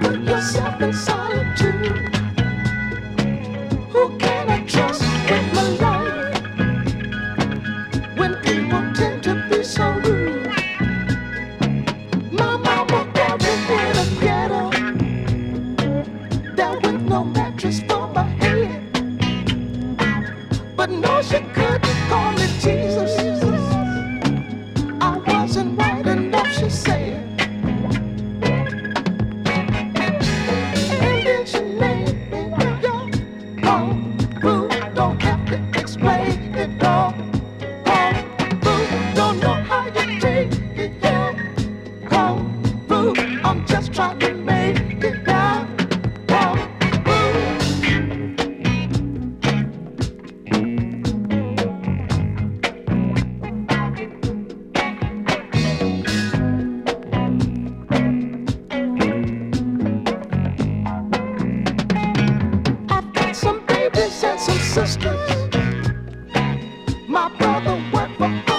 put yourself in solitude. Who can I trust with my life when people tend to be so rude? My mama buried in a ghetto, there with no mattress for my head. But no, she couldn't call me Jesus. I wasn't white enough, she said. And then she made me young. Oh, boo, don't have to explain it all. Oh, boo, don't know how you take it, yeah. Oh, boo, I'm just trying to make it now. Oh, boo. I've got some babies and some sisters. My brother worked for